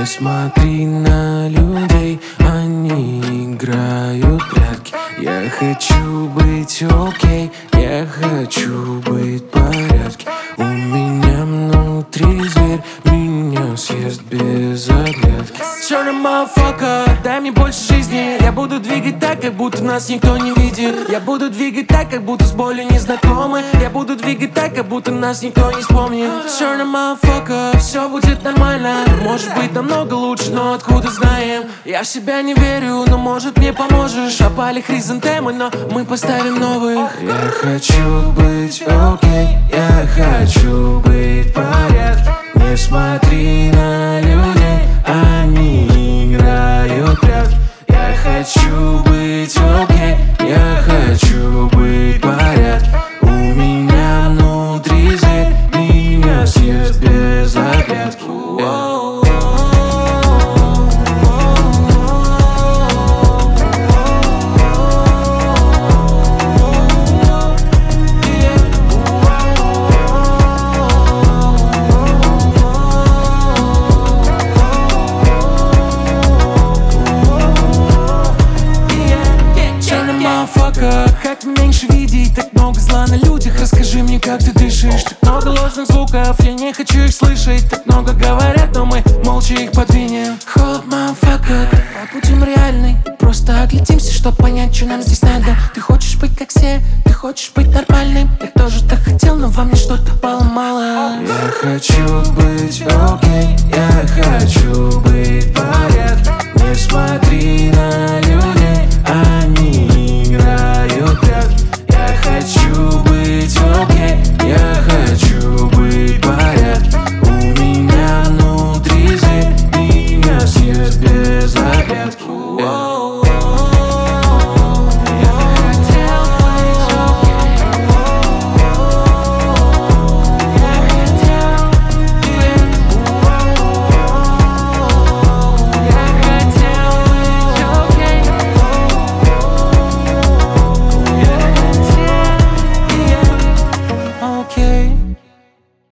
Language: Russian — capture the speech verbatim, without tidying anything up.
смотри на людей, они играют прятки. Я хочу быть окей, я хочу быть в порядке. У меня внутри зверь, меня съест без оглядки. Черный motherfucker, дай мне больше жизни. Я буду двигать так, как будто нас никто не видит. Я буду двигать так, как будто с болью не знакомы. Я буду двигать так, как будто нас никто не вспомнит. Черный motherfucker, все будет нормально. Может быть намного лучше, но откуда знаем? Я в себя не верю, но может мне поможешь. Опали хризантемы, но мы поставим новых. Я хочу быть окей, я хочу быть в порядке. Не смотри на людей, они играют прятки. Я хочу быть окей, я хочу быть в порядке. У меня внутри зверь, меня съест без оглядки. Как меньше видеть, так много зла на людях. Расскажи мне, как ты дышишь. Так много ложных звуков, я не хочу их слышать. Так много говорят, но мы молча их подвинем. Холод, motherfucker, давай будем реальны. Просто оглядимся, чтоб понять, что нам здесь надо. Ты хочешь быть как все, ты хочешь быть нормальным. Я тоже так хотел, но во мне что-то поломало. Я хочу быть окей, я хочу быть